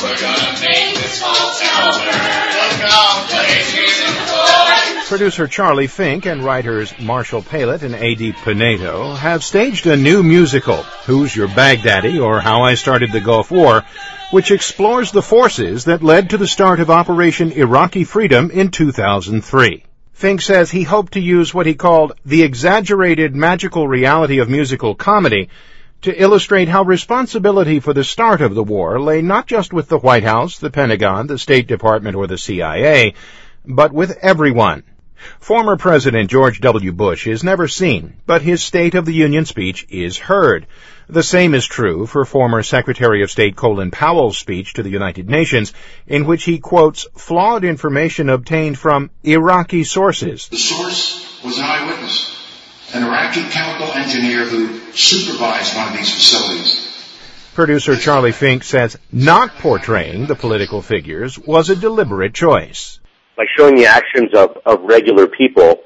We're gonna make this small town burn. Look out, blaze music forward. Producer Charlie Fink and writers Marshall Palett and A.D. Pinedo have staged a new musical, Who's Your Baghdaddy, or How I Started the Gulf War, which explores the forces that led to the start of Operation Iraqi Freedom in 2003. Fink says he hoped to use what he called the exaggerated magical reality of musical comedy to illustrate how responsibility for the start of the war lay not just with the White House, the Pentagon, the State Department, or the CIA, but with everyone. Former President George W. Bush is never seen, but his State of the Union speech is heard. The same is true for former Secretary of State Colin Powell's speech to the United Nations, in which he quotes flawed information obtained from Iraqi sources. The source was an eyewitness, an Iraqi chemical engineer who supervised one of these facilities. Producer Charlie Fink says not portraying the political figures was a deliberate choice. By showing the actions of regular people,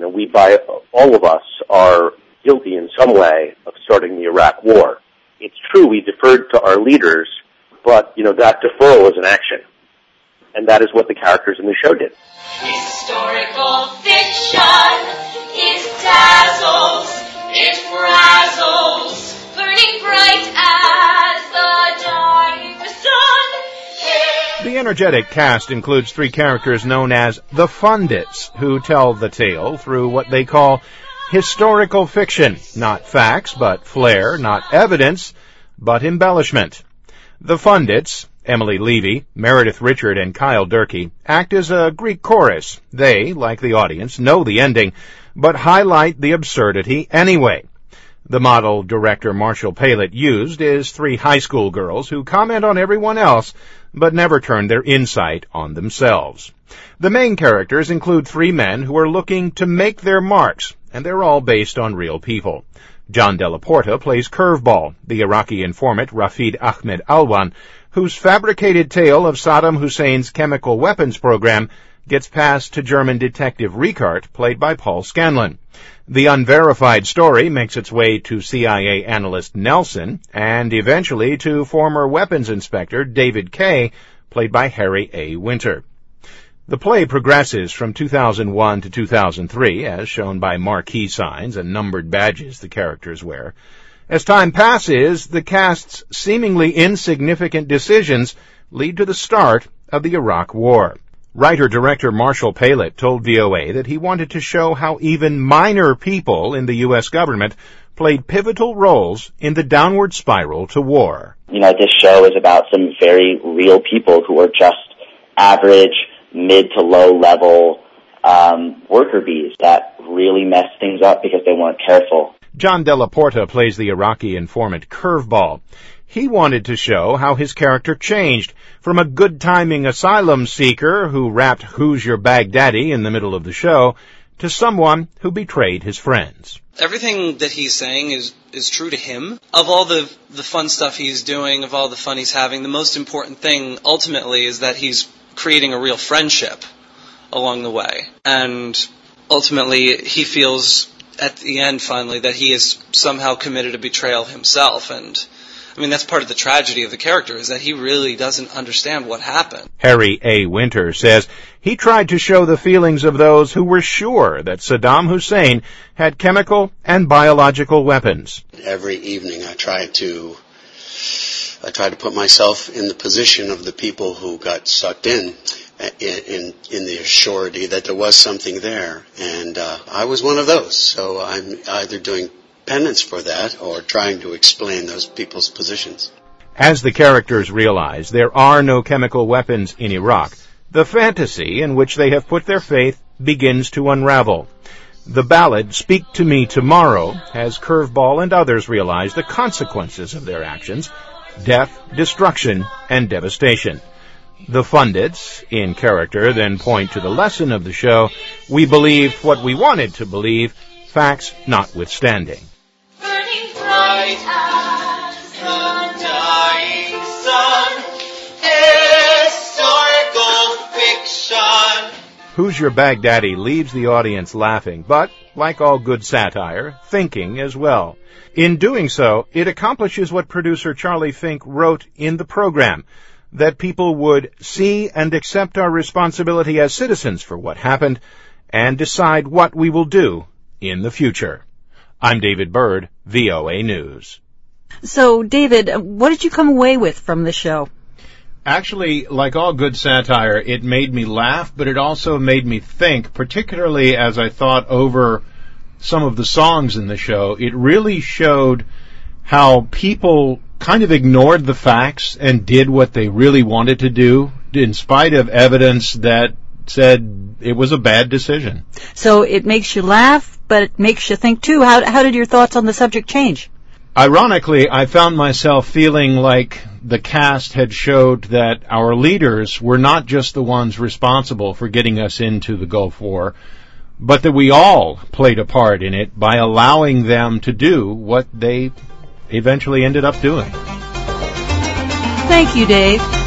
all of us are guilty in some way of starting the Iraq War. It's true we deferred to our leaders, but, that deferral is an action. And that is what the characters in the show did. Historical fiction, it dazzles, it frazzles, burning bright as the dying sun. The energetic cast includes three characters known as the Fundits, who tell the tale through what they call historical fiction, not facts, but flair, not evidence, but embellishment. The Fundits, Emily Levy, Meredith Richard, and Kyle Durkee, act as a Greek chorus. They, like the audience, know the ending, but highlight the absurdity anyway. The model director Marshall Palett used is three high school girls who comment on everyone else, but never turn their insight on themselves. The main characters include three men who are looking to make their marks, and they're all based on real people. John Della Porta plays Curveball, the Iraqi informant Rafid Ahmed Alwan, whose fabricated tale of Saddam Hussein's chemical weapons program gets passed to German detective Ricart, played by Paul Scanlon. The unverified story makes its way to CIA analyst Nelson, and eventually to former weapons inspector David Kay, played by Harry A. Winter. The play progresses from 2001 to 2003, as shown by marquee signs and numbered badges the characters wear. As time passes, the cast's seemingly insignificant decisions lead to the start of the Iraq War. Writer-director Marshall Palett told VOA that he wanted to show how even minor people in the U.S. government played pivotal roles in the downward spiral to war. This show is about some very real people who are just average, mid to low level worker bees that really mess things up because they weren't careful. John Della Porta plays the Iraqi informant Curveball. He wanted to show how his character changed from a good-timing asylum seeker who rapped "Who's Your Baghdaddy" in the middle of the show to someone who betrayed his friends. Everything that he's saying is true to him. Of all the fun stuff he's doing, of all the fun he's having, the most important thing ultimately is that he's creating a real friendship along the way. And ultimately he feels at the end finally that he is somehow committed a betrayal himself. And that's part of the tragedy of the character, is that he really doesn't understand what happened. Harry A. Winter says he tried to show the feelings of those who were sure that Saddam Hussein had chemical and biological weapons. Every evening I tried to put myself in the position of the people who got sucked in the surety that there was something there. And I was one of those. So I'm either doing penance for that or trying to explain those people's positions. As the characters realize there are no chemical weapons in Iraq, the fantasy in which they have put their faith begins to unravel. The ballad Speak to Me Tomorrow has Curveball and others realize the consequences of their actions: death, destruction, and devastation. The Fundits, in character, then point to the lesson of the show: we believed what we wanted to believe, facts notwithstanding. Burning bright as the dying sun, historical fiction. Who's Your Baghdaddy leaves the audience laughing, but, like all good satire, thinking as well. In doing so, it accomplishes what producer Charlie Fink wrote in the program: that people would see and accept our responsibility as citizens for what happened and decide what we will do in the future. I'm David Byrd, VOA News. So, David, what did you come away with from the show? Actually, like all good satire, it made me laugh, but it also made me think, particularly as I thought over some of the songs in the show. It really showed how people kind of ignored the facts and did what they really wanted to do, in spite of evidence that said it was a bad decision. So it makes you laugh, but it makes you think, too. How did your thoughts on the subject change? Ironically, I found myself feeling like the cast had showed that our leaders were not just the ones responsible for getting us into the Gulf War, but that we all played a part in it by allowing them to do what they eventually ended up doing. Thank you, Dave.